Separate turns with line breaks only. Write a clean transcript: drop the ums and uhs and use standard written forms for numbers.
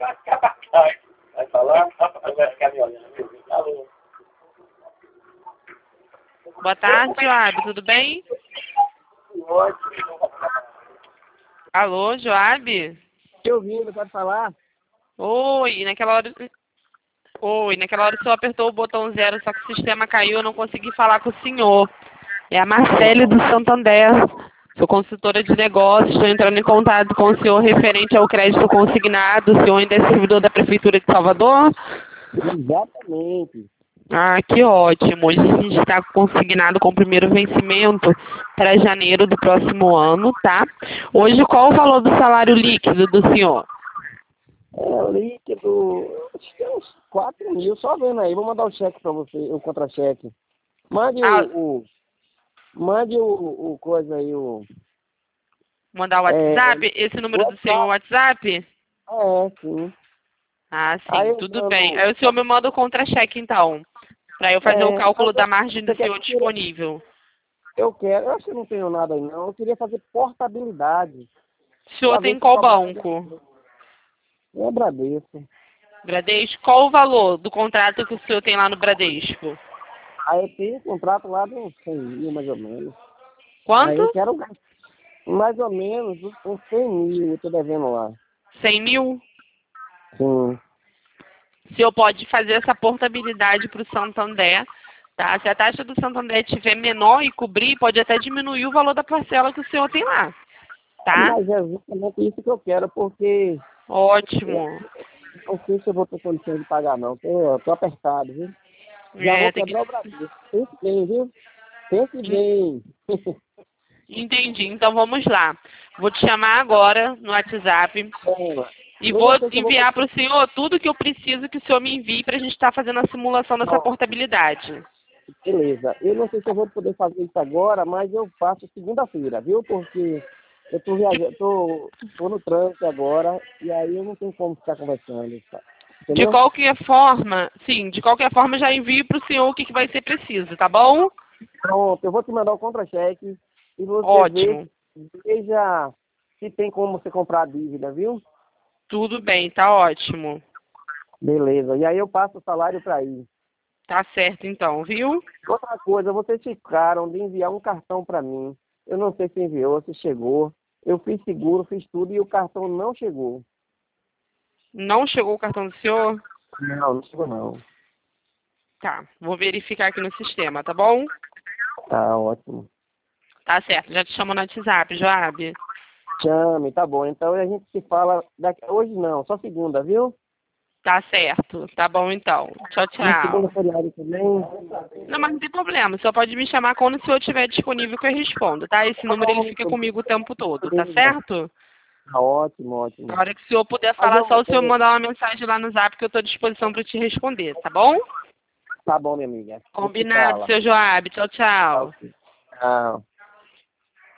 Vai falar? Vai ficar me olhando. Alô.
Boa tarde, Joab, tudo bem? Alô, Joab?
Te ouvindo, pode falar?
Oi, naquela hora o senhor apertou o botão 0, só que o sistema caiu, eu não consegui falar com o senhor. É a Marcele do Santander. Sou consultora de negócios, estou entrando em contato com o senhor referente ao crédito consignado. O senhor ainda é servidor da Prefeitura de Salvador?
Exatamente.
Ah, que ótimo. Hoje a gente está consignado com o primeiro vencimento para janeiro do próximo ano, tá? Hoje, qual o valor do salário líquido do senhor?
É líquido, acho que é uns 4 mil, só vendo aí. Vou mandar o cheque para você, o contra-cheque. Mande
Ah,
mande o coisa aí,
mandar o WhatsApp? Esse número do senhor é o WhatsApp?
sim.
Ah,
Aí
sim,
eu
tudo bem.
mando,
Aí o senhor me manda o contra-cheque, então, para eu fazer o cálculo
mas
da margem do
você quer
senhor disponível.
eu acho que não tenho nada aí não. Eu queria fazer portabilidade,
O senhor
para ver
tem
se eu
qual
cobrava.
banco?
Eu agradeço.
Bradesco? Qual o valor do contrato que o senhor tem lá no Bradesco?
Aí eu tenho um contrato lá de uns 100 mil, mais ou menos. Aí eu
Quanto?
quero mais ou menos uns 100 mil, eu tô devendo lá.
100 mil?
Sim.
O senhor pode fazer essa portabilidade para o Santander, tá? Se a taxa do Santander estiver menor e cobrir, pode até diminuir o valor da parcela que o senhor tem lá, tá?
Mas é justamente isso que eu quero, porque eu
Ótimo.
não sei se eu vou ter condições de pagar não. Tô apertado, viu? Já vou
Tem que...
quebrar o Brasil. Pense bem, viu? Pense bem.
Entendi. Então vamos lá. Vou te chamar agora no WhatsApp e
Eu
vou
não sei se eu vou
enviar
poder.
para o senhor tudo que eu preciso que o senhor me envie para a gente estar fazendo a simulação dessa
Ó,
portabilidade.
beleza. Eu não sei se eu vou poder fazer isso agora, mas eu faço segunda-feira, viu? Porque eu tô viajando, tô no trânsito agora e aí eu não tenho como ficar conversando, tá?
De
Entendeu?
qualquer forma, sim, de qualquer forma já envio para o senhor o que vai ser preciso, tá bom?
Pronto, eu vou te mandar o contra-cheque e você
Ótimo.
veja se tem como você comprar a dívida, viu?
Tudo bem, tá ótimo.
Beleza. E aí eu passo o salário para aí.
Tá certo então, viu?
Outra coisa, vocês ficaram de enviar um cartão para mim. Eu não sei se enviou, se chegou. Eu fiz seguro, fiz tudo e o cartão não chegou.
Não chegou o cartão do senhor?
Não, não chegou não.
Tá, vou verificar aqui no sistema, tá bom?
Tá ótimo.
Tá certo, já te chamo no WhatsApp, Joab.
Chame, tá bom. Então a gente se fala hoje não, só segunda, viu?
Tá certo, tá bom então. Tchau,
E segunda
tchau.
feriado também.
Não, mas não tem problema, o senhor pode me chamar quando o senhor estiver disponível que eu respondo, tá? Esse número ele fica
Pronto,
comigo o tempo todo, tá
beleza.
certo?
Tá ótimo,
Na
ótimo.
hora que o senhor puder
Mas
falar, só o senhor mandar uma mensagem lá no Zap que eu estou à disposição para te responder, tá bom?
tá bom, minha amiga. A gente se
Combinado,
fala.
seu Joab. Tchau,
Tá
tchau.
ok. Tchau.